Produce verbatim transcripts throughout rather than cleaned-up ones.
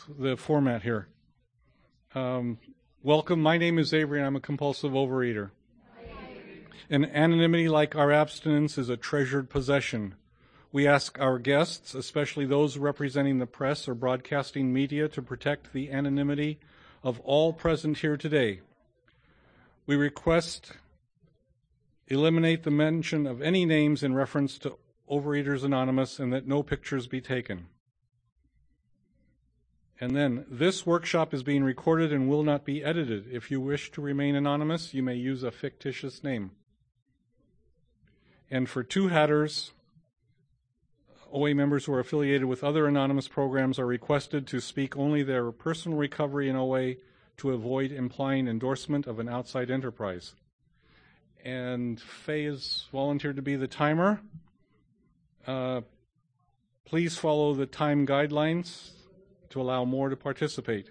the format here. Um, welcome. My name is Avery, and I'm a compulsive overeater. And anonymity, like our abstinence, is a treasured possession. We ask our guests, especially those representing the press or broadcasting media, to protect the anonymity of all present here today. We request eliminate the mention of any names in reference to Overeaters Anonymous, and that no pictures be taken. And then, this workshop is being recorded and will not be edited. If you wish to remain anonymous, you may use a fictitious name. And for two hatters, O A members who are affiliated with other anonymous programs are requested to speak only their personal recovery in O A to avoid implying endorsement of an outside enterprise. And Faye has volunteered to be the timer. Uh, please follow the time guidelines to allow more to participate.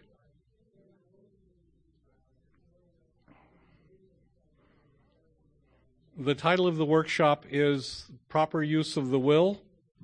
The title of the workshop is Proper Use of the Will.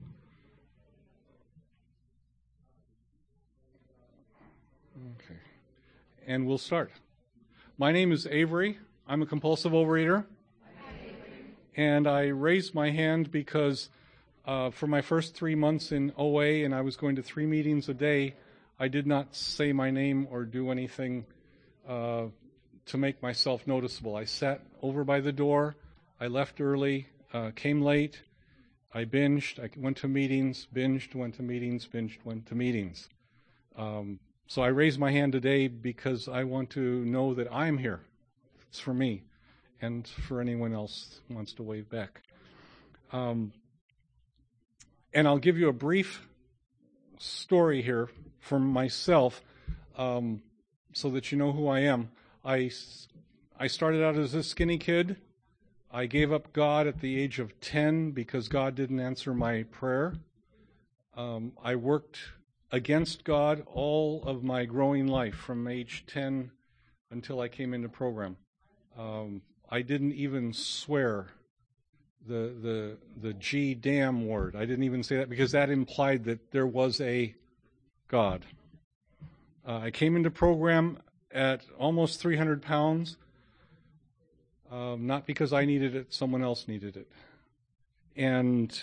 Okay. And we'll start. My name is Avery. I'm a compulsive overeater. And I raised my hand because uh, for my first three months in O A, and I was going to three meetings a day, I did not say my name or do anything uh, to make myself noticeable. I sat over by the door. I left early, uh, came late. I binged. I went to meetings, binged, went to meetings, binged, went to meetings. Um, so I raised my hand today because I want to know that I'm here. It's for me and for anyone else who wants to wave back. Um, and I'll give you a brief story here from myself um, so that you know who I am. I, I started out as a skinny kid. I gave up God at the age of ten because God didn't answer my prayer. Um, I worked against God all of my growing life from age ten until I came into program. Um, I didn't even swear the the the G damn word. I didn't even say that because that implied that there was a God. Uh, I came into program at almost three hundred pounds, um, not because I needed it, someone else needed it. And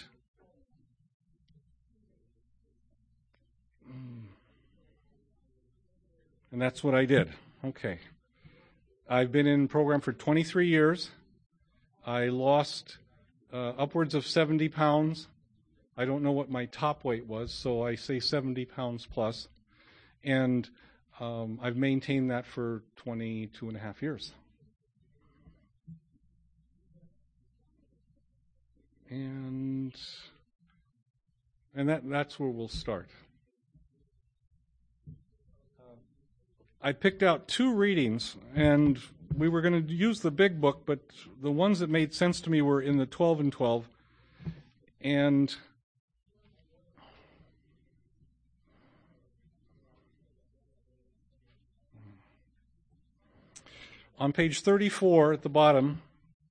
and that's what I did. Okay. I've been in program for twenty-three years. I lost uh, upwards of seventy pounds. I don't know what my top weight was, so I say seventy pounds plus. And um, I've maintained that for twenty-two and a half years. And and that that's where we'll start. I picked out two readings, and we were going to use the big book, but the ones that made sense to me were in the twelve and twelve. And on page thirty-four at the bottom,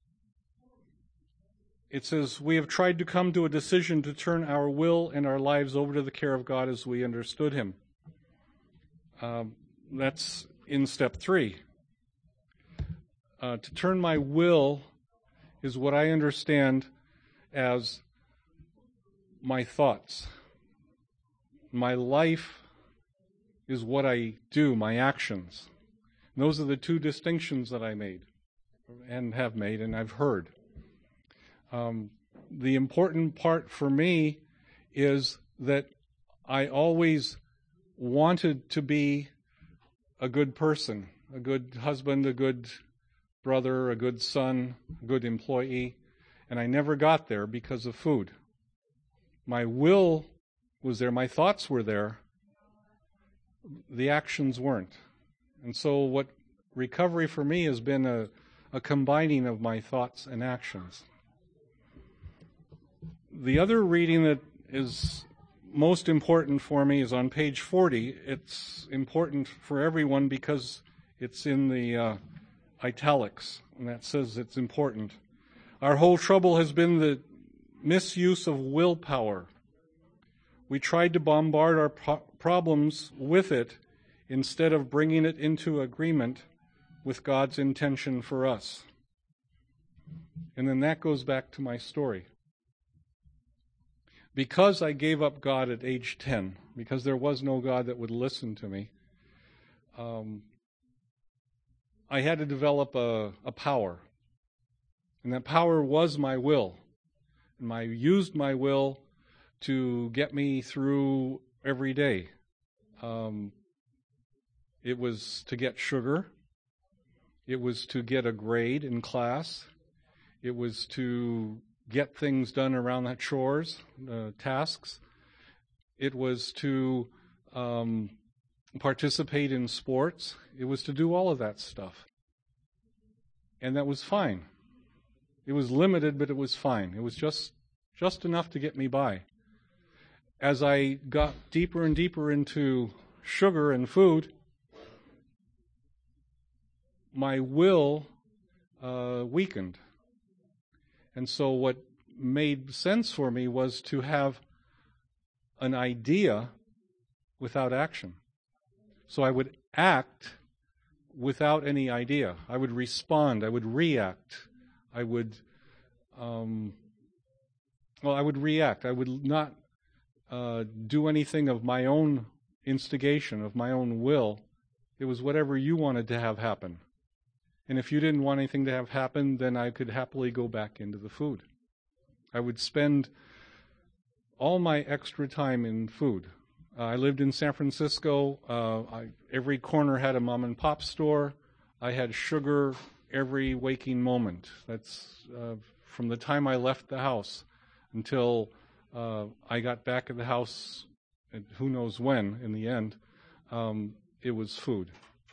it says, "We have tried to come to a decision to turn our will and our lives over to the care of God as we understood Him." Um, That's in step three. Uh, to turn my will is what I understand as my thoughts. My life is what I do, my actions. And those are the two distinctions that I made and have made and I've heard. Um, the important part for me is that I always wanted to be a good person, a good husband, a good brother, a good son, a good employee, and I never got there because of food. My will was there, my thoughts were there, the actions weren't. And so what recovery for me has been a, a combining of my thoughts and actions. The other reading that is most important for me is on page forty. It's important for everyone because it's in the uh, italics, and that says it's important. Our whole trouble has been the misuse of willpower. We tried to bombard our pro- problems with it instead of bringing it into agreement with God's intention for us. And then that goes back to my story. Because I gave up God at age ten, because there was no God that would listen to me, um, I had to develop a, a power. And that power was my will. And I used my will to get me through every day. Um, it was to get sugar. It was to get a grade in class. It was to get things done around the chores, uh, tasks. It was to um, participate in sports. It was to do all of that stuff. And that was fine. It was limited, but it was fine. It was just just enough to get me by. As I got deeper and deeper into sugar and food, my will uh, weakened. And so what made sense for me was to have an idea without action. So I would act without any idea. I would respond. I would react. I would, um, well, I would react. I would not uh, do anything of my own instigation, of my own will. It was whatever you wanted to have happen. And if you didn't want anything to have happen, then I could happily go back into the food. I would spend all my extra time in food. Uh, I lived in San Francisco. Uh, I, every corner had a mom and pop store. I had sugar every waking moment. That's uh, from the time I left the house until uh, I got back at the house, and who knows when in the end, um, it was food.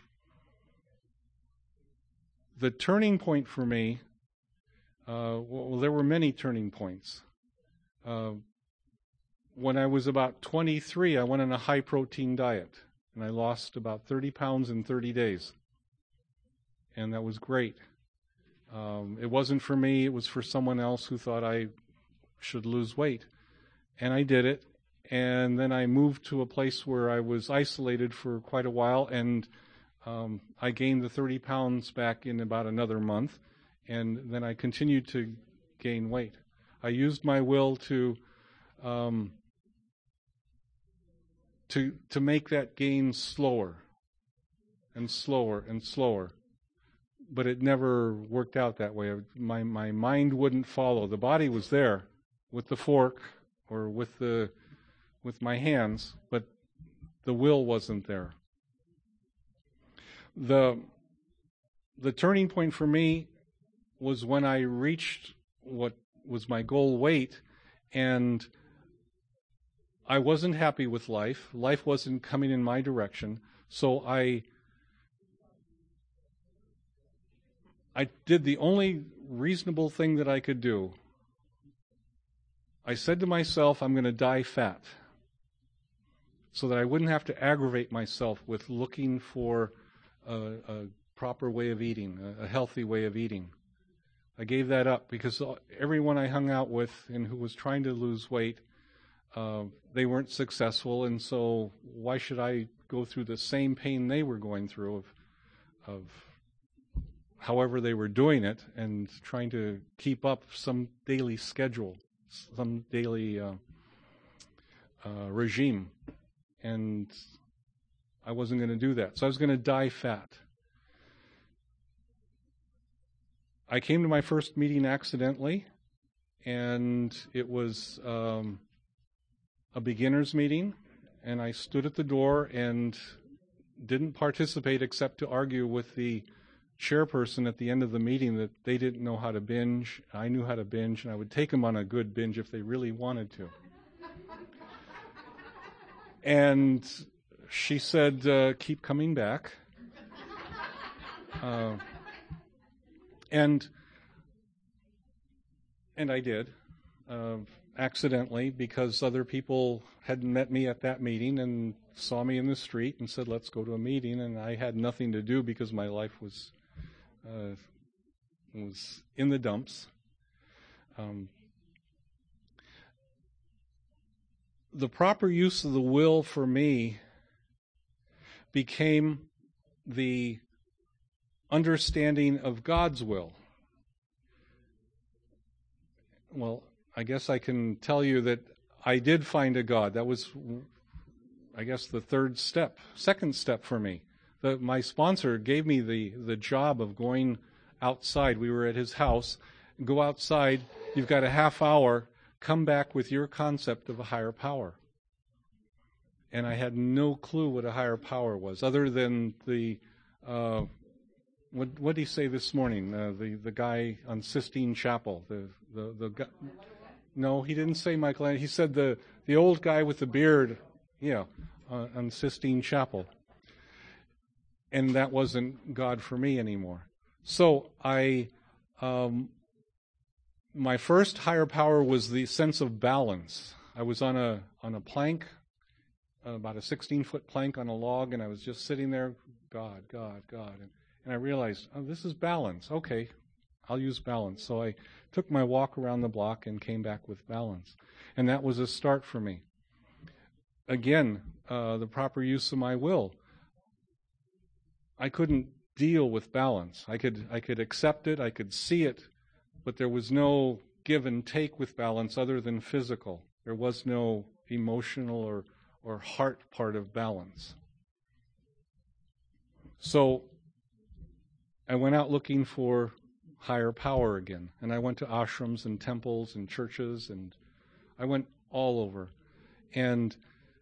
The turning point for me, uh, well, there were many turning points. Uh, when I was about twenty-three, I went on a high-protein diet, and I lost about thirty pounds in thirty days. And that was great. Um, it wasn't for me, it was for someone else who thought I should lose weight. And I did it, and then I moved to a place where I was isolated for quite a while, and Um, I gained the thirty pounds back in about another month, and then I continued to gain weight. I used my will to um, to to make that gain slower and slower and slower, but it never worked out that way. My my mind wouldn't follow. The body was there with the fork or with the with my hands, but the will wasn't there. The the turning point for me was when I reached what was my goal weight, and I wasn't happy with life. Life wasn't coming in my direction, so I I did the only reasonable thing that I could do. I said to myself, I'm going to die fat, so that I wouldn't have to aggravate myself with looking for A, a proper way of eating, a, a healthy way of eating. I gave that up because everyone I hung out with and who was trying to lose weight, uh, they weren't successful, and so why should I go through the same pain they were going through of, of however they were doing it and trying to keep up some daily schedule, some daily uh, uh, regime. And I wasn't going to do that. So I was going to die fat. I came to my first meeting accidentally, and it was um, a beginner's meeting, and I stood at the door and didn't participate except to argue with the chairperson at the end of the meeting that they didn't know how to binge. I knew how to binge, and I would take them on a good binge if they really wanted to. And she said, uh, keep coming back. Uh, and and I did, uh, accidentally, because other people had met me at that meeting and saw me in the street and said, let's go to a meeting, and I had nothing to do because my life was uh, was in the dumps. Um, the proper use of the will for me became the understanding of God's will. Well, I guess I can tell you that I did find a God. That was, I guess, the third step, second step for me. The, my sponsor gave me the, the job of going outside. We were at his house. Go outside. You've got a half hour. Come back with your concept of a higher power. And I had no clue what a higher power was, other than the, uh, what what did he say this morning? Uh, the the guy on Sistine Chapel. The the the guy, no, he didn't say Michael. He said the the old guy with the beard. Yeah, uh, on Sistine Chapel. And that wasn't God for me anymore. So I, um, my first higher power was the sense of balance. I was on a on a plank, uh, about a sixteen-foot plank on a log, and I was just sitting there, God, God, God. And, and I realized, oh, this is balance. Okay, I'll use balance. So I took my walk around the block and came back with balance. And that was a start for me. Again, uh, the proper use of my will. I couldn't deal with balance. I could I could accept it, I could see it, but there was no give and take with balance other than physical. There was no emotional or, or heart part of balance. So I went out looking for higher power again, and I went to ashrams and temples and churches, and I went all over. And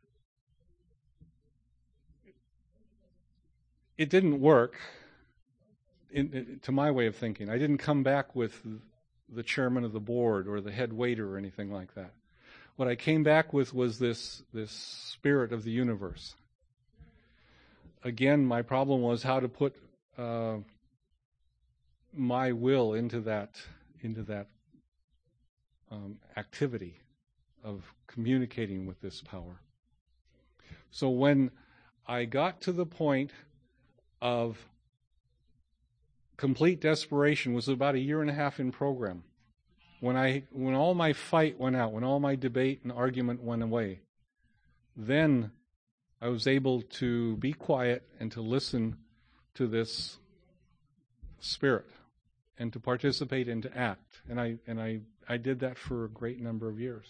it didn't work, in, in, to my way of thinking. I didn't come back with the chairman of the board or the head waiter or anything like that. What I came back with was this, this spirit of the universe. Again, my problem was how to put uh, my will into that, into that um, activity of communicating with this power. So when I got to the point of complete desperation, was about a year and a half in program. When I, when all my fight went out, when all my debate and argument went away, then I was able to be quiet and to listen to this spirit and to participate and to act. And I, and I, I did that for a great number of years.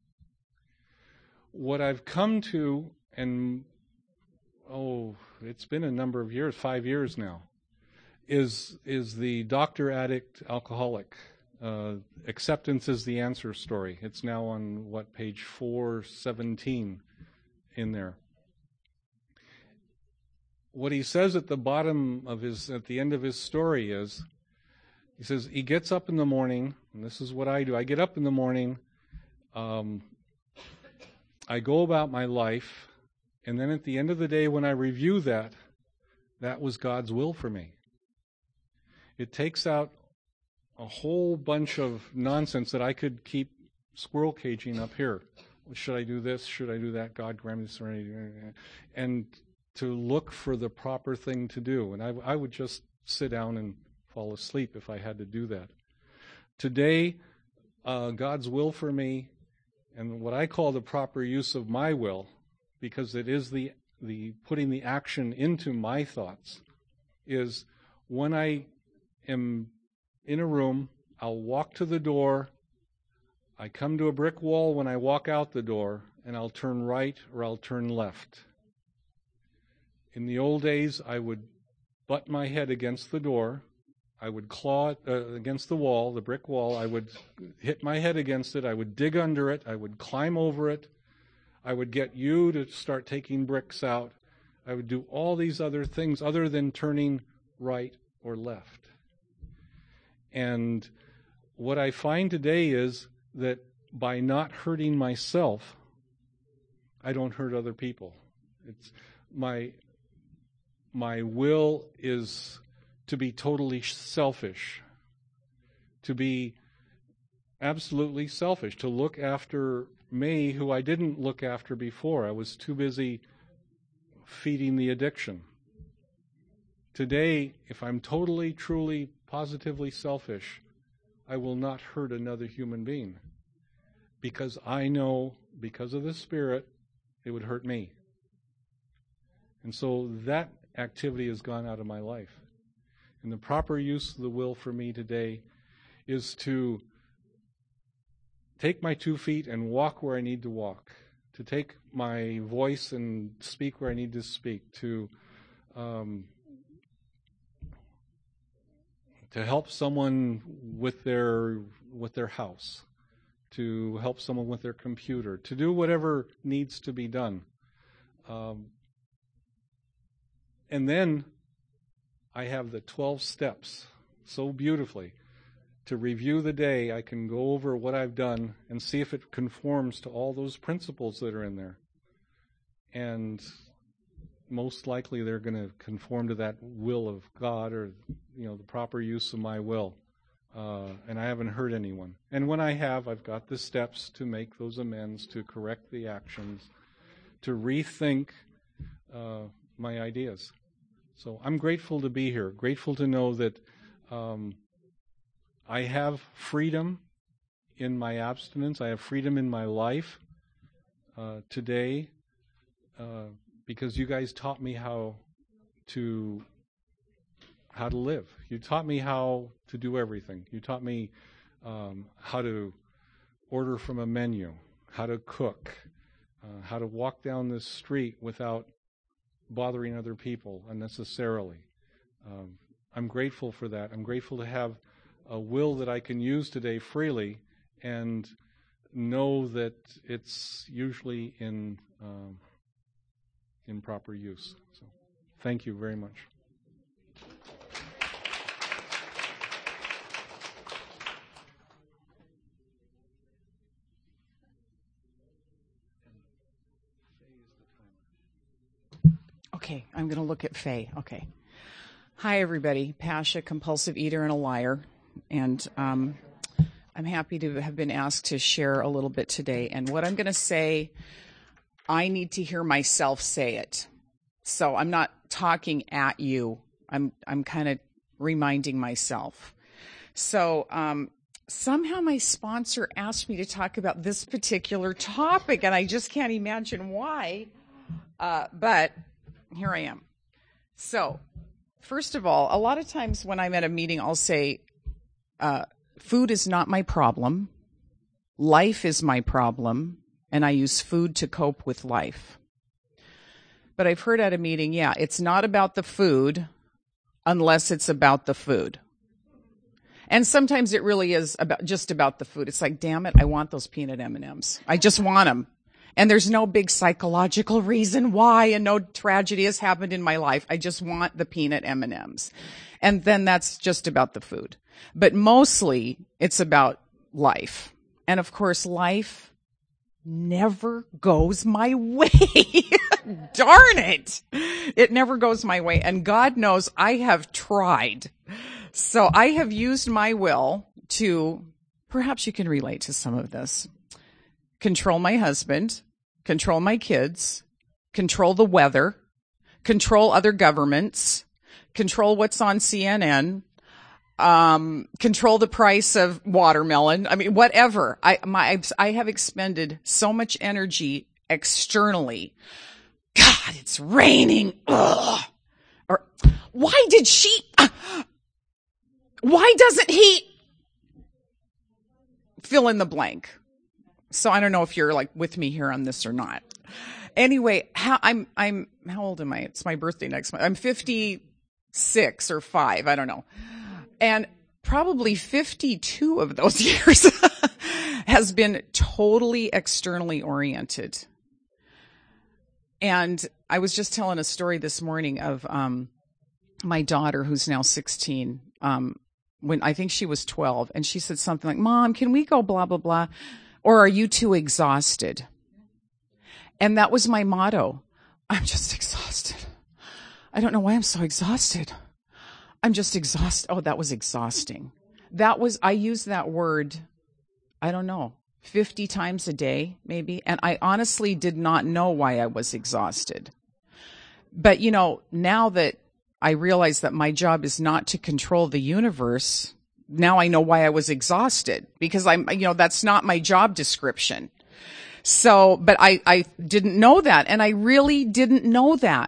What I've come to, and oh, it's been a number of years, five years now, is is the doctor, addict, alcoholic. Uh, acceptance is the answer story. It's now on, what, page four seventeen in there. What he says at the bottom of his, at the end of his story is, he says, he gets up in the morning, and this is what I do. I get up in the morning, um, I go about my life, and then at the end of the day, when I review that, that was God's will for me. It takes out a whole bunch of nonsense that I could keep squirrel caging up here. Should I do this? Should I do that? God grant me serenity. And to look for the proper thing to do. And I, I would just sit down and fall asleep if I had to do that. Today, uh, God's will for me, and what I call the proper use of my will, because it is the the putting the action into my thoughts, is when I am in a room, I'll walk to the door, I come to a brick wall when I walk out the door, and I'll turn right or I'll turn left. In the old days, I would butt my head against the door, I would claw uh, against the wall, the brick wall, I would hit my head against it, I would dig under it, I would climb over it, I would get you to start taking bricks out. I would do all these other things other than turning right or left. And what I find today is that by not hurting myself, I don't hurt other people. It's my my will is to be totally selfish, to be absolutely selfish, to look after me, who I didn't look after before. I was too busy feeding the addiction. Today, if I'm totally, truly, positively selfish, I will not hurt another human being, because I know, because of the Spirit, it would hurt me. And so that activity has gone out of my life. And the proper use of the will for me today is to take my two feet and walk where I need to walk, to take my voice and speak where I need to speak, to um, to help someone with their with their house, to help someone with their computer, to do whatever needs to be done. Um, and then I have the twelve steps so beautifully. To review the day, I can go over what I've done and see if it conforms to all those principles that are in there. And most likely they're going to conform to that will of God, or, you know, the proper use of my will. Uh, and I haven't hurt anyone. And when I have, I've got the steps to make those amends, to correct the actions, to rethink uh, my ideas. So I'm grateful to be here, grateful to know that um, I have freedom in my abstinence. I have freedom in my life uh, today uh, because you guys taught me how to how to live. You taught me how to do everything. You taught me um, how to order from a menu, how to cook, uh, how to walk down the street without bothering other people unnecessarily. Um, I'm grateful for that. I'm grateful to have a will that I can use today freely and know that it's usually in um, in proper use. So, thank you very much. Okay, I'm going to look at Faye. Okay. Hi, everybody. Pasha, compulsive eater and a liar. And um, I'm happy to have been asked to share a little bit today. And what I'm going to say, I need to hear myself say it. So I'm not talking at you. I'm I'm kind of reminding myself. So um, somehow my sponsor asked me to talk about this particular topic, and I just can't imagine why. Uh, but here I am. So, first of all, a lot of times when I'm at a meeting, I'll say, uh, food is not my problem. Life is my problem, and I use food to cope with life. But I've heard at a meeting, yeah, it's not about the food unless it's about the food. And sometimes it really is about just about the food. It's like, damn it, I want those peanut M and M's. I just want them. And there's no big psychological reason why, and no tragedy has happened in my life. I just want the peanut M and M's. And then that's just about the food. But mostly it's about life. And of course, life never goes my way. Darn it. It never goes my way. And God knows I have tried. So I have used my will to, perhaps you can relate to some of this. Control my husband, control my kids, control the weather, control other governments, control what's on C N N, um, control the price of watermelon. I mean, whatever. I, my, I have expended so much energy externally. God, it's raining. Ugh. Or why did she, uh, why doesn't he fill in the blank? So I don't know if you're like with me here on this or not. Anyway, how, I'm, I'm, how old am I? It's my birthday next month. I'm fifty-six or five. I don't know. And probably fifty-two of those years has been totally externally oriented. And I was just telling a story this morning of, um, my daughter who's now sixteen. Um, when I think she was twelve, and she said something like, Mom, can we go blah, blah, blah? Or are you too exhausted? And that was my motto. I'm just exhausted. I don't know why I'm so exhausted. I'm just exhausted. Oh, that was exhausting. That was, I used that word, I don't know, fifty times a day, maybe. And I honestly did not know why I was exhausted. But, you know, now that I realize that my job is not to control the universe, now I know why I was exhausted, because I'm, you know, that's not my job description. So, but I, I didn't know that. And I really didn't know that.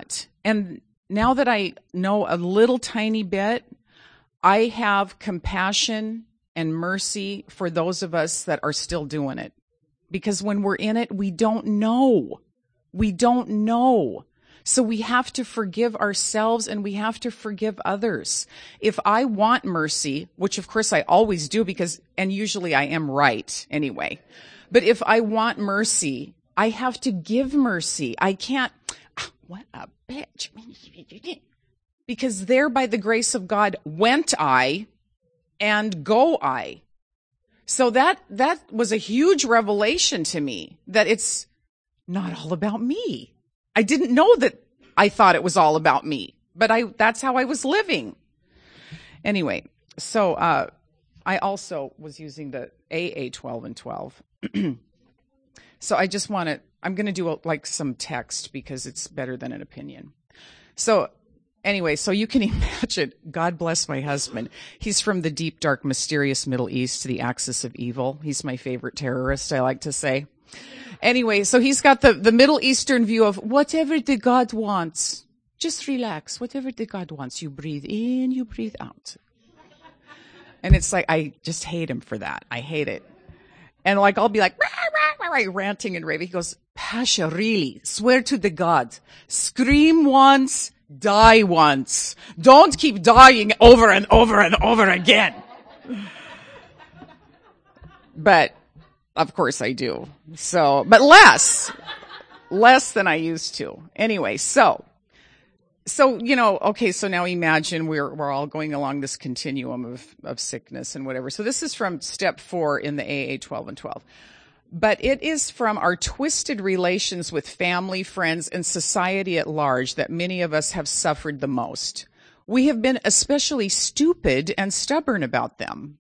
And now that I know a little tiny bit, I have compassion and mercy for those of us that are still doing it. Because when we're in it, we don't know. We don't know. So we have to forgive ourselves and we have to forgive others. If I want mercy, which of course I always do because, and usually I am right anyway. But if I want mercy, I have to give mercy. I can't, ah, what a bitch. Because there by the grace of God went I and go I. So that, that was a huge revelation to me that it's not all about me. I didn't know that I thought it was all about me, but I, that's how I was living. Anyway, so, uh, I also was using the A A twelve and twelve. So I just want to, I'm going to do a, like some text because it's better than an opinion. So anyway, so you can imagine, God bless my husband. He's from the deep, dark, mysterious Middle East, the axis of evil. He's my favorite terrorist, I like to say. Anyway, so he's got the, the Middle Eastern view of whatever the God wants. Just relax. Whatever the God wants. You breathe in, you breathe out. And it's like, I just hate him for that. I hate it. And like, I'll be like, rah, rah, rah, rah, ranting and raving. He goes, Pasha, really? Swear to the God. Scream once, die once. Don't keep dying over and over and over again. But, of course I do. So, but less, less than I used to. Anyway, so, so, you know, okay, so now imagine we're, we're all going along this continuum of, of sickness and whatever. So this is from step four in the A A twelve and twelve. But it is from our twisted relations with family, friends, and society at large that many of us have suffered the most. We have been especially stupid and stubborn about them.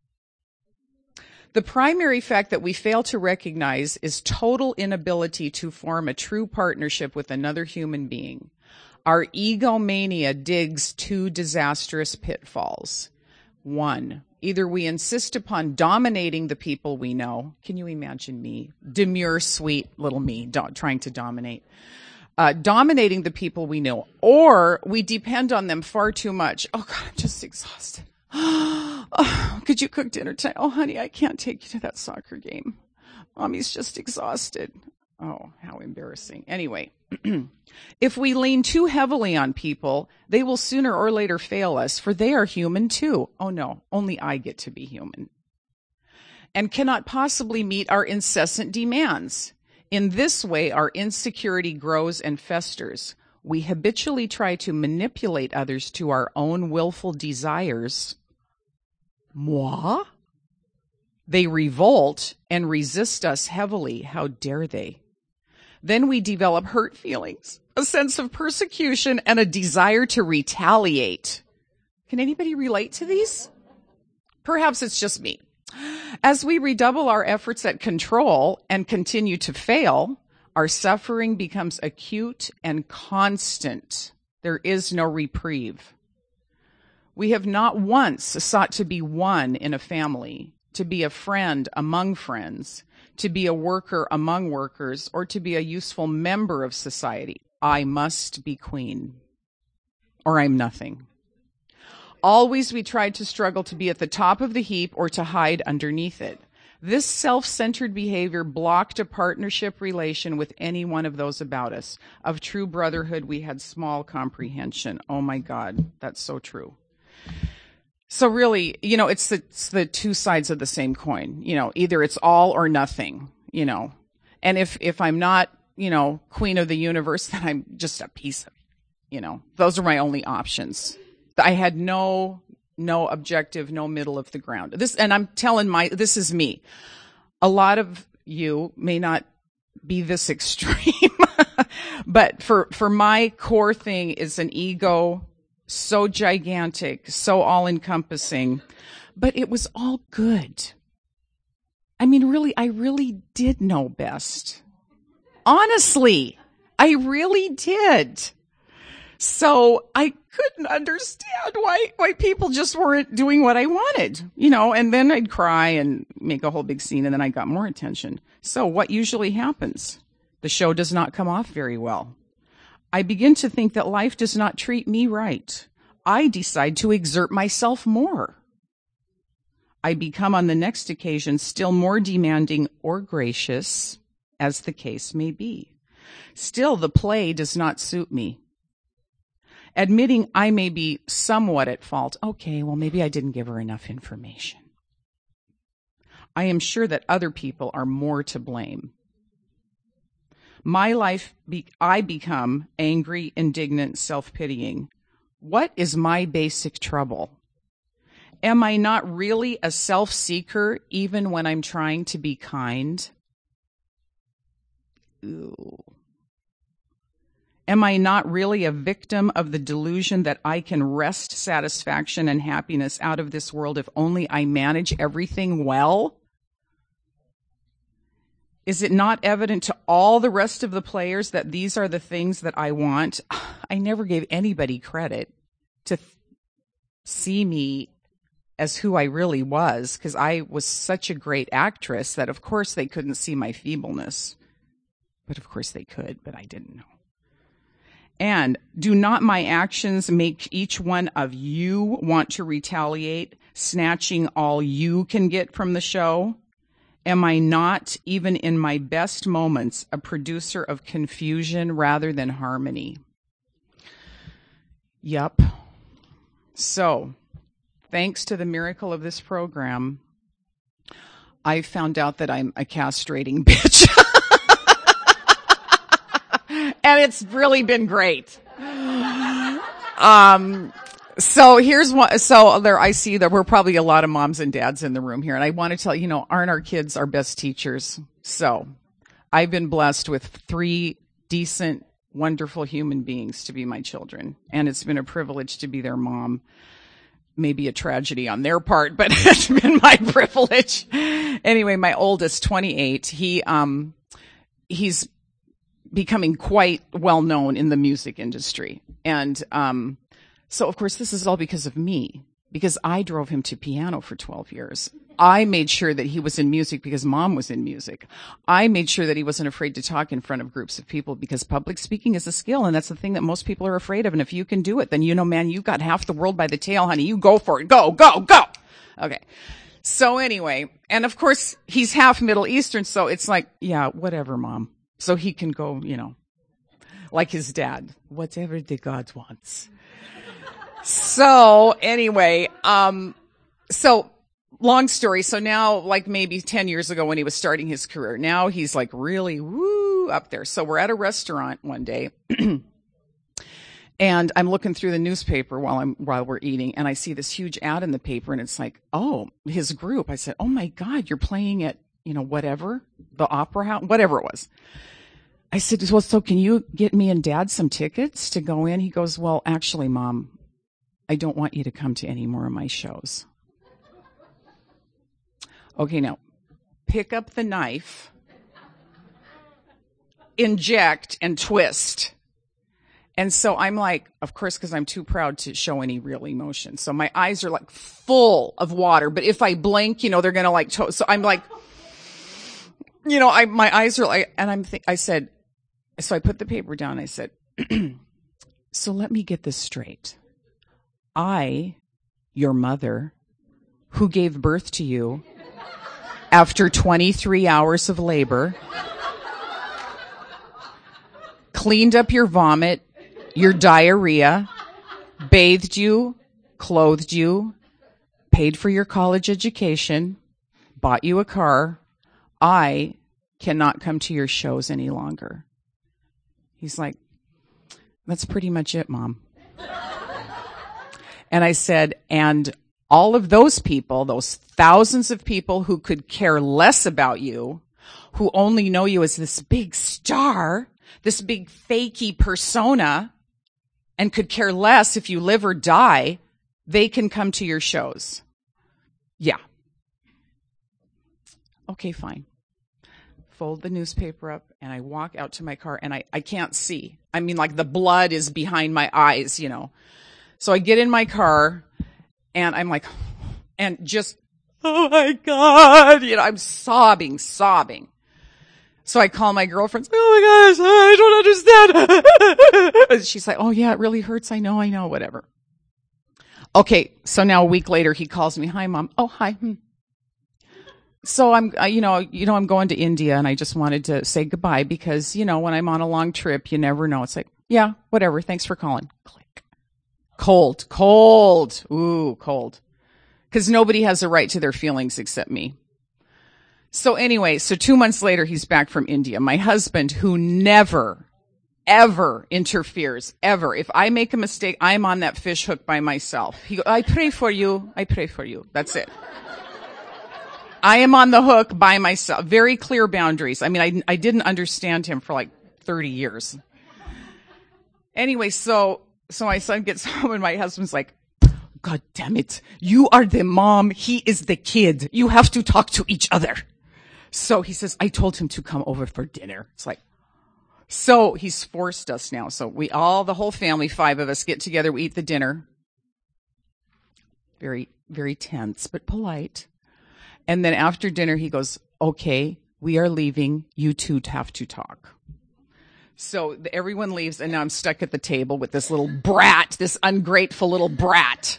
The primary fact that we fail to recognize is total inability to form a true partnership with another human being. Our egomania digs two disastrous pitfalls. One, either we insist upon dominating the people we know. Can you imagine me? Demure, sweet little me do- trying to dominate. Uh, dominating the people we know. Or we depend on them far too much. Oh, God, I'm just exhausted. Oh, could you cook dinner tonight? Oh, honey, I can't take you to that soccer game. Mommy's just exhausted. Oh, how embarrassing. Anyway, if we lean too heavily on people, they will sooner or later fail us, for they are human too. Oh no, only I get to be human. And cannot possibly meet our incessant demands. In this way, our insecurity grows and festers. We habitually try to manipulate others to our own willful desires. Moi? They revolt and resist us heavily. How dare they? Then we develop hurt feelings, a sense of persecution, and a desire to retaliate. Can anybody relate to these? Perhaps it's just me. As we redouble our efforts at control and continue to fail, our suffering becomes acute and constant. There is no reprieve. We have not once sought to be one in a family, to be a friend among friends, to be a worker among workers, or to be a useful member of society. I must be queen, or I'm nothing. Always we tried to struggle to be at the top of the heap or to hide underneath it. This self-centered behavior blocked a partnership relation with any one of those about us. Of true brotherhood, we had small comprehension. Oh my God, that's so true. So really, you know, it's the, it's the two sides of the same coin. You know, either it's all or nothing, you know. And if, if I'm not, you know, queen of the universe, then I'm just a piece of it, you know. Those are my only options. I had no, no objective, no middle of the ground. This, and I'm telling my, this is me. A lot of you may not be this extreme, but for, for my core thing is an ego so gigantic, so all-encompassing, but it was all good. I mean, really, I really did know best. Honestly, I really did. So I couldn't understand why, why people just weren't doing what I wanted, you know, and then I'd cry and make a whole big scene and then I got more attention. So what usually happens? The show does not come off very well. I begin to think that life does not treat me right. I decide to exert myself more. I become on the next occasion still more demanding or gracious, as the case may be. Still, the play does not suit me. Admitting I may be somewhat at fault. Okay, well, maybe I didn't give her enough information. I am sure that other people are more to blame. My life, be- I become angry, indignant, self-pitying. What is my basic trouble? Am I not really a self-seeker even when I'm trying to be kind? Ooh. Am I not really a victim of the delusion that I can wrest satisfaction and happiness out of this world if only I manage everything well? Is it not evident to all the rest of the players that these are the things that I want? I never gave anybody credit to th- see me as who I really was, because I was such a great actress that of course they couldn't see my feebleness. But of course they could, but I didn't know. And do not my actions make each one of you want to retaliate, snatching all you can get from the show? Am I not, even in my best moments, a producer of confusion rather than harmony? Yup. So, thanks to the miracle of this program, I found out that I'm a castrating bitch. And it's really been great. Um, so here's one, so there, I see that we're probably a lot of moms and dads in the room here. And I want to tell you, you know, aren't our kids our best teachers? So I've been blessed with three decent, wonderful human beings to be my children. And it's been a privilege to be their mom. Maybe a tragedy on their part, but it's been my privilege. Anyway, my oldest, twenty-eight, he, um, he's becoming quite well known in the music industry. And, um, so of course this is all because of me, because I drove him to piano for twelve years. I made sure that he was in music because mom was in music. I made sure that he wasn't afraid to talk in front of groups of people because public speaking is a skill, and that's the thing that most people are afraid of. And if you can do it, then you know, man, you got half the world by the tail, honey. You go for it. Go, go, go. Okay. So anyway, and of course he's half Middle Eastern, so it's like, yeah, whatever, mom. So he can go, you know, like his dad, whatever the God wants. So anyway, um, so long story. So now, like maybe ten years ago when he was starting his career, now he's like really woo up there. So we're at a restaurant one day and I'm looking through the newspaper while I'm, while we're eating, and I see this huge ad in the paper, and it's like, oh, his group. I said, oh my God, you're playing at, you know, whatever, the opera house, whatever it was. I said, well, so can you get me and dad some tickets to go in? He goes, well, actually, mom, I don't want you to come to any more of my shows. Okay, now, pick up the knife, inject, and twist. And so I'm like, of course, because I'm too proud to show any real emotion. So my eyes are like full of water, but if I blink, you know, they're going to like, to- so I'm like, you know, I, my eyes are like, and I'm, th- I said, so I put the paper down. I said, so let me get this straight. I, your mother, who gave birth to you after twenty-three hours of labor, cleaned up your vomit, your diarrhea, bathed you, clothed you, paid for your college education, bought you a car. I cannot come to your shows any longer. He's like, that's pretty much it, Mom. And I said, and all of those people, those thousands of people who could care less about you, who only know you as this big star, this big fakey persona, and could care less if you live or die, they can come to your shows. Yeah. Okay, fine. Fold the newspaper up, and I walk out to my car, and I, I can't see. I mean, like the blood is behind my eyes, you know. So I get in my car, and I'm like, and just, oh my God, you know, I'm sobbing, sobbing. So I call my girlfriends. Oh my gosh, I don't understand. She's like, oh yeah, it really hurts. I know, I know, whatever. Okay, so now a week later, he calls me. Hi, Mom. Oh, hi. Hmm. So I'm, uh, you know, you know, I'm going to India, and I just wanted to say goodbye because, you know, when I'm on a long trip, you never know. It's like, yeah, whatever. Thanks for calling. Click. Cold, cold. Ooh, cold. Because nobody has a right to their feelings except me. So anyway, so two months later, he's back from India. My husband, who never, ever interferes, ever. If I make a mistake, I'm on that fish hook by myself. He goes, I pray for you. I pray for you. That's it. I am on the hook by myself. Very clear boundaries. I mean, I, I didn't understand him for like thirty years. Anyway, so, so my son gets home and my husband's like, God damn it. You are the mom. He is the kid. You have to talk to each other. So he says, I told him to come over for dinner. It's like, so he's forced us now. So we all, the whole family, five of us get together. We eat the dinner. Very, very tense, but polite. And then after dinner, he goes, okay, we are leaving. You two have to talk. So the, everyone leaves, and now I'm stuck at the table with this little brat, this ungrateful little brat.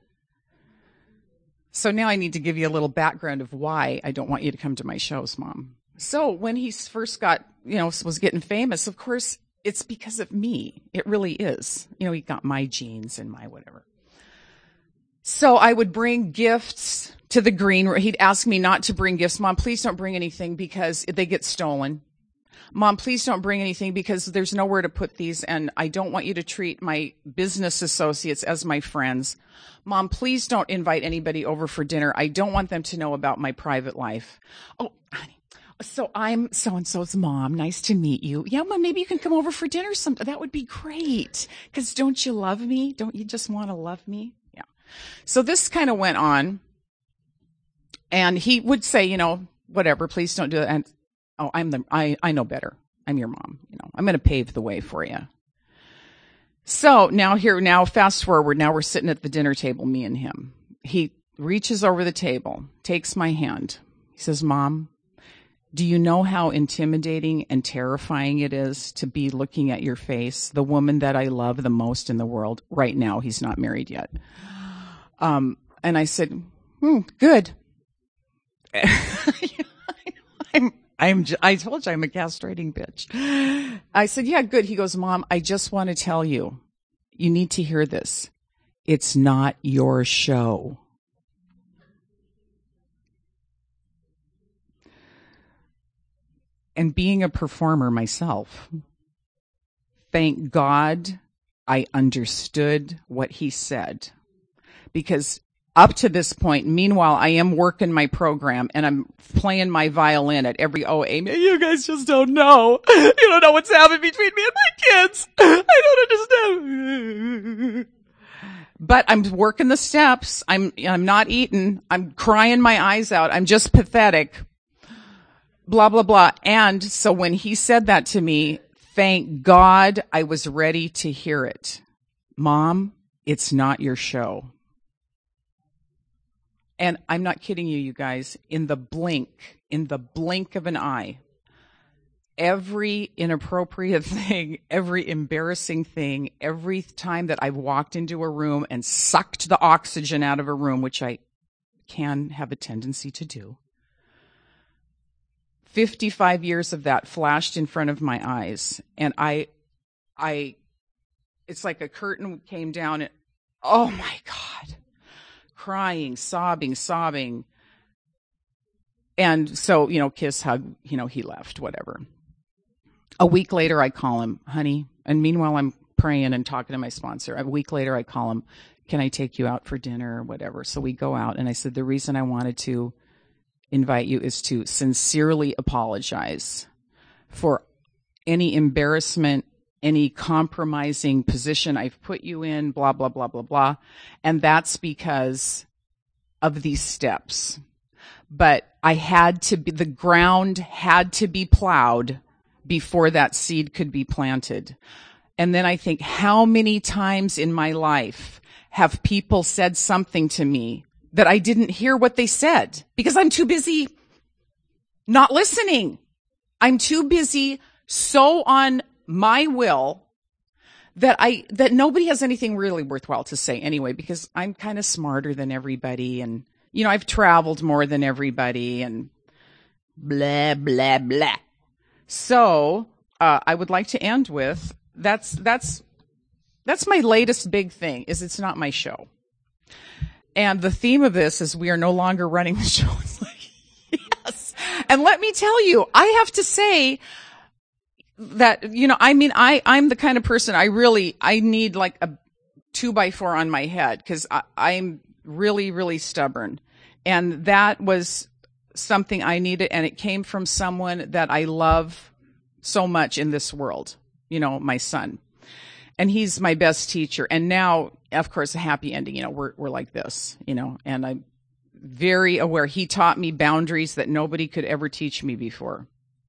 So now I need to give you a little background of why I don't want you to come to my shows, Mom. So when he first got, you know, was getting famous, of course, it's because of me. It really is. You know, he got my genes and my whatever. So I would bring gifts to the green. He'd ask me not to bring gifts. Mom, please don't bring anything because they get stolen. Mom, please don't bring anything because there's nowhere to put these, and I don't want you to treat my business associates as my friends. Mom, please don't invite anybody over for dinner. I don't want them to know about my private life. Oh, honey, so I'm so-and-so's mom. Nice to meet you. Yeah, Mom, maybe you can come over for dinner sometime. That would be great. Because don't you love me? Don't you just want to love me? Yeah. So this kind of went on. And he would say, you know, whatever, please don't do that. And oh, I'm the, I, I know better. I'm your mom. You know, I'm going to pave the way for you. So now here, now fast forward. Now we're sitting at the dinner table, me and him. He reaches over the table, takes my hand. He says, Mom, do you know how intimidating and terrifying it is to be looking at your face, the woman that I love the most in the world right now? He's not married yet. Um, and I said, hmm, good. I'm, I'm, I told you I'm a castrating bitch. I said, yeah, good. He goes, Mom, I just want to tell you, you need to hear this. It's not your show. And being a performer myself, thank God I understood what he said. Because up to this point, meanwhile, I am working my program and I'm playing my violin at every O A. You guys just don't know. You don't know what's happening between me and my kids. I don't understand. But I'm working the steps. I'm, I'm not eating. I'm crying my eyes out. I'm just pathetic. Blah, blah, blah. And so when he said that to me, thank God I was ready to hear it. Mom, it's not your show. And I'm not kidding you, you guys. In the blink, in the blink of an eye, every inappropriate thing, every embarrassing thing, every time that I've walked into a room and sucked the oxygen out of a room, which I can have a tendency to do, fifty-five years of that flashed in front of my eyes. And I, I, it's like a curtain came down and, oh my God. Crying, sobbing, sobbing. And so, you know, kiss, hug, you know, he left, whatever. A week later, I call him, honey. And meanwhile, I'm praying and talking to my sponsor. A week later, I call him, can I take you out for dinner or whatever? So we go out. And I said, the reason I wanted to invite you is to sincerely apologize for any embarrassment, any compromising position I've put you in, blah, blah, blah, blah, blah. And that's because of these steps. But I had to be, the ground had to be plowed before that seed could be planted. And then I think, how many times in my life have people said something to me that I didn't hear what they said because I'm too busy not listening. I'm too busy so on my will that I, that nobody has anything really worthwhile to say anyway, because I'm kind of smarter than everybody. And, you know, I've traveled more than everybody and blah, blah, blah. So, uh, I would like to end with, that's, that's, that's my latest big thing, is it's not my show. And the theme of this is we are no longer running the show. It's like, yes. And let me tell you, I have to say, that, you know, I mean, I, I'm the kind of person I really, I need like a two by four on my head because I'm really, really stubborn. And that was something I needed. And it came from someone that I love so much in this world, you know, my son. And he's my best teacher. And now, of course, a happy ending, you know, we're, we're like this, you know, and I'm very aware. He taught me boundaries that nobody could ever teach me before.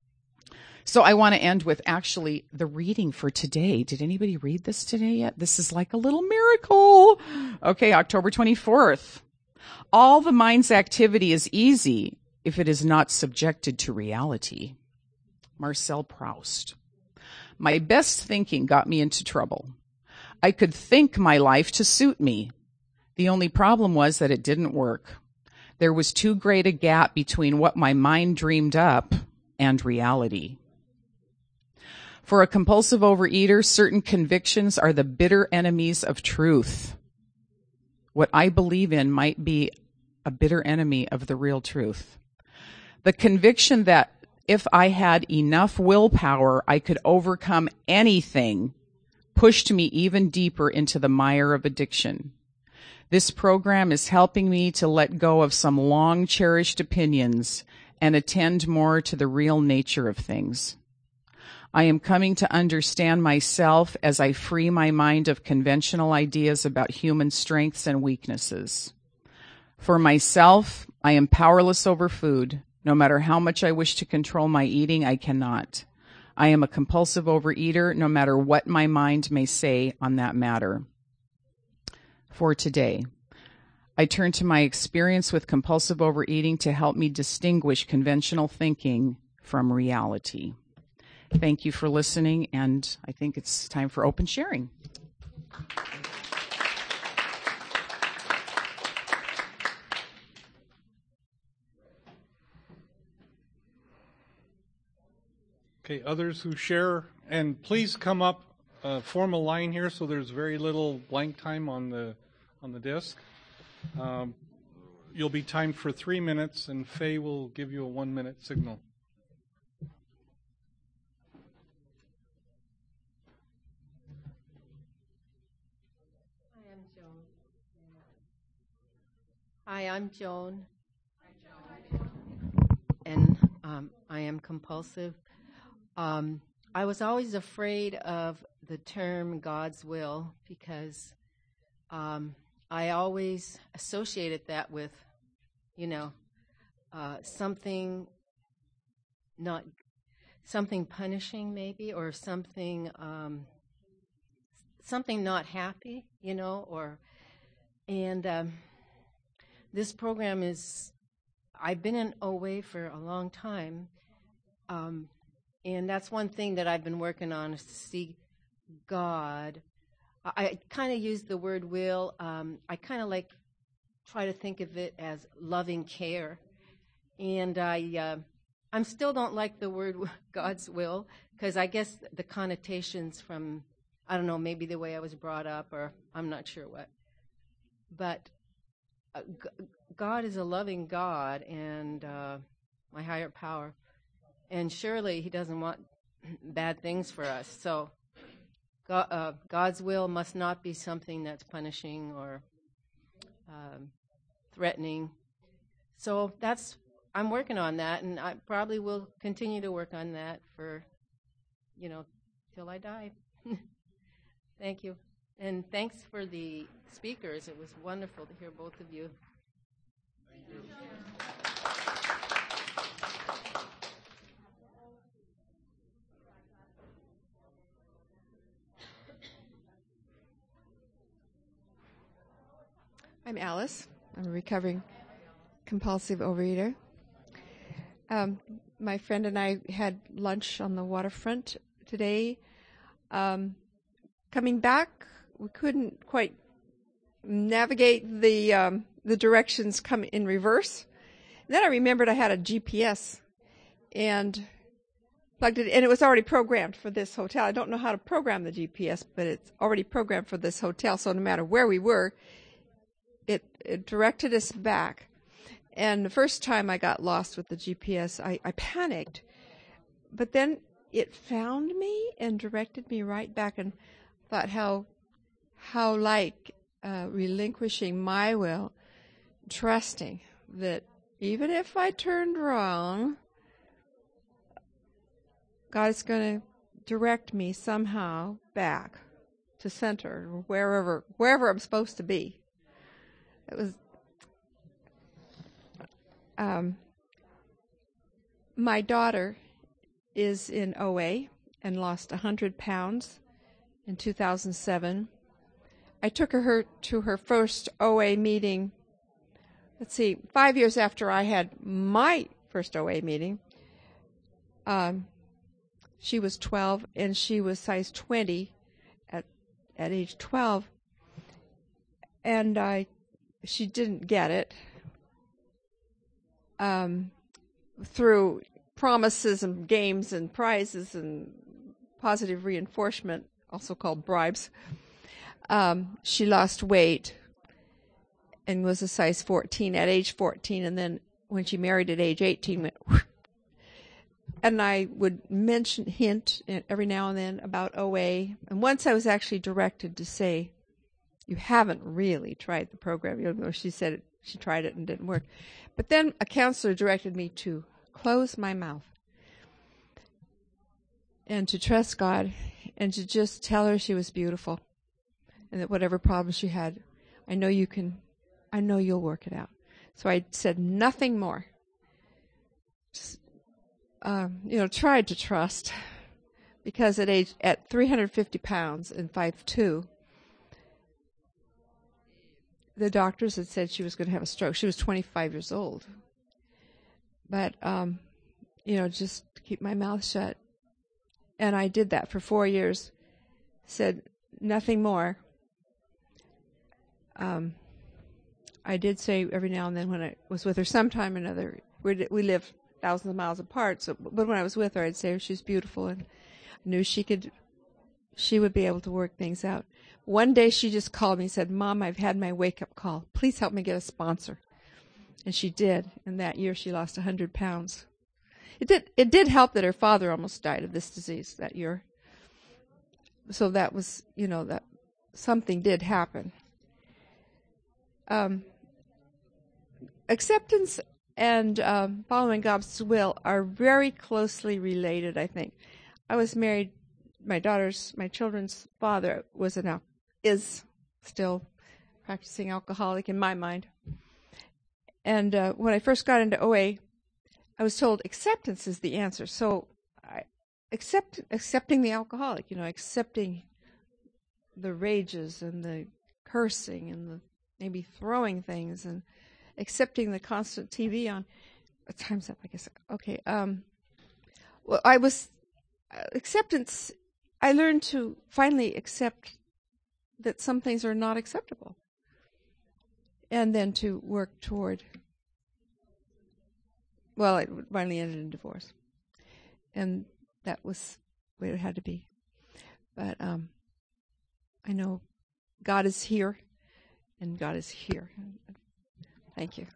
So I want to end with actually the reading for today. Did anybody read this today yet? This is like a little miracle. Okay, October twenty-fourth. All the mind's activity is easy if it is not subjected to reality. Marcel Proust. My best thinking got me into trouble. I could think my life to suit me. The only problem was that it didn't work. There was too great a gap between what my mind dreamed up and reality. For a compulsive overeater, certain convictions are the bitter enemies of truth. What I believe in might be a bitter enemy of the real truth. The conviction that if I had enough willpower, I could overcome anything pushed me even deeper into the mire of addiction. This program is helping me to let go of some long-cherished opinions and attend more to the real nature of things. I am coming to understand myself as I free my mind of conventional ideas about human strengths and weaknesses. For myself, I am powerless over food. No matter how much I wish to control my eating, I cannot. I am a compulsive overeater, no matter what my mind may say on that matter. For today, I turn to my experience with compulsive overeating to help me distinguish conventional thinking from reality. Thank you for listening, and I think it's time for open sharing. Okay, others who share, and please come up, uh, form a line here so there's very little blank time on the on the disc. Um, you'll be timed for three minutes, and Faye will give you a one-minute signal. Hi, I'm Joan. Hi, Joan. And um, I am compulsive. Um, I was always afraid of the term God's will because um, I always associated that with, you know, uh, something not, something punishing maybe, or something, um, something not happy, you know, or, and um, this program is, I've been in O A for a long time, um, and that's one thing that I've been working on is to see God. I, I kind of use the word will. Um, I kind of like try to think of it as loving care, and I uh, I still don't like the word God's will because I guess the connotations from, I don't know, maybe the way I was brought up, or I'm not sure what, but uh, G- God is a loving God and uh, my higher power. And surely he doesn't want bad things for us. So God, uh, God's will must not be something that's punishing or um, threatening. So that's, I'm working on that, and I probably will continue to work on that for, you know, till I die. Thank you. And thanks for the speakers. It was wonderful to hear both of you. Thank you. I'm Alice. I'm a recovering compulsive overeater. Um, my friend and I had lunch on the waterfront today. Um, coming back, we couldn't quite navigate the um, the directions come in reverse. And then I remembered I had a G P S and plugged it, and it was already programmed for this hotel. I don't know how to program the G P S, but it's already programmed for this hotel. So no matter where we were, it, it directed us back. And the first time I got lost with the G P S, I, I panicked. But then it found me and directed me right back, and thought how how like uh, relinquishing my will, trusting that even if I turned wrong, God's going to direct me somehow back to center, or wherever wherever I'm supposed to be. It was um, my daughter is in O A and lost one hundred pounds in two thousand seven. I took her to her first O A meeting, let's see, five years after I had my first O A meeting. Um, she was twelve, and she was size twenty at at age twelve. And I, she didn't get it. Um, through promises and games and prizes and positive reinforcement, also called bribes. Um, she lost weight and was a size fourteen at age fourteen, and then when she married at age eighteen, went whoosh. And I would mention, hint every now and then about O A. And once I was actually directed to say, you haven't really tried the program, even though she said it, she tried it and didn't work. But then a counselor directed me to close my mouth and to trust God and to just tell her she was beautiful and that whatever problems she had, I know you can, I know you'll work it out. So I said nothing more. Just, um, you know, tried to trust, because at age, at three hundred fifty pounds and five foot two, the doctors had said she was going to have a stroke. She was twenty-five years old. But, um, you know, just keep my mouth shut. And I did that for four years. Said nothing more. Um, I did say every now and then when I was with her, sometime or another, we we live thousands of miles apart. So, but when I was with her, I'd say she's beautiful, and I knew she could, she would be able to work things out. One day she just called me and said, "Mom, I've had my wake-up call. Please help me get a sponsor." And she did. And that year she lost one hundred pounds. It did, it did help that her father almost died of this disease that year. So that was, you know, that something did happen. Um, acceptance and um, following God's will are very closely related, I think. I was married, my daughter's, my children's father was an al- is still practicing alcoholic in my mind. And uh, when I first got into O A, I was told acceptance is the answer. So I accept accepting the alcoholic, you know, accepting the rages and the cursing and the maybe throwing things and accepting the constant T V on. Uh, time's up, I guess. Okay. Um, well, I was uh, acceptance. I learned to finally accept that some things are not acceptable, and then to work toward. Well, it finally ended in divorce, and that was the way it had to be. But um, I know God is here, and God is here. Thank you.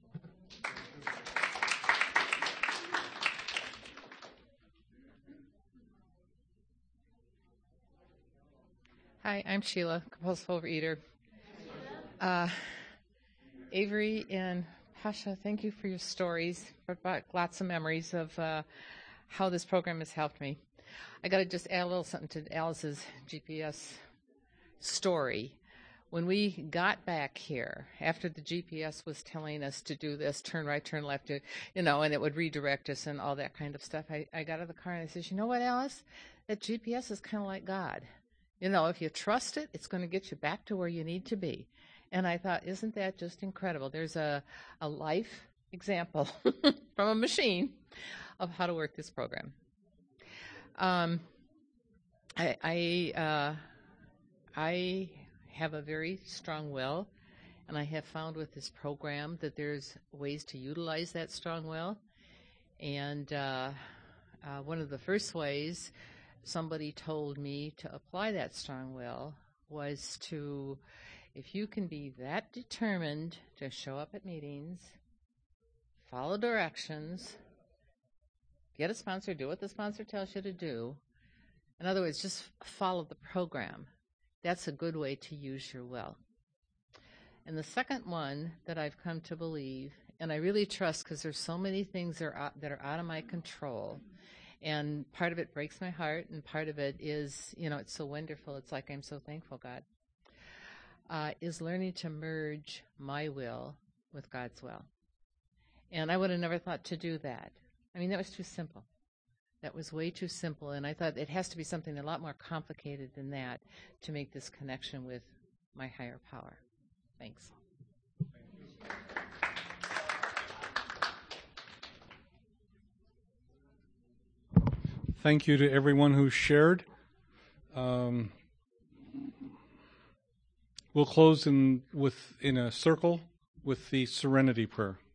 Hi, I'm Sheila, compulsive overeater. Uh, Avery and Pasha, thank you for your stories. Brought back lots of memories of uh, how this program has helped me. I got to just add a little something to Alice's G P S story. When we got back here, after the G P S was telling us to do this, turn right, turn left, you know, and it would redirect us and all that kind of stuff, I, I got out of the car and I said, you know what, Alice? That G P S is kind of like God. You know, if you trust it, it's going to get you back to where you need to be. And I thought, isn't that just incredible? There's a, a life example from a machine of how to work this program. Um, I I, uh, I have a very strong will, and I have found with this program that there's ways to utilize that strong will. And uh, uh, one of the first ways somebody told me to apply that strong will was to, if you can be that determined to show up at meetings, follow directions, get a sponsor, do what the sponsor tells you to do. In other words, just follow the program. That's a good way to use your will. And the second one that I've come to believe, and I really trust because there's so many things that are, out, that are out of my control, and part of it breaks my heart, and part of it is, you know, it's so wonderful. It's like, I'm so thankful, God, uh, is learning to merge my will with God's will. And I would have never thought to do that. I mean, that was too simple. That was way too simple, and I thought it has to be something a lot more complicated than that to make this connection with my higher power. Thanks. Thank you to everyone who shared. Um, we'll close in with in a circle with the Serenity Prayer.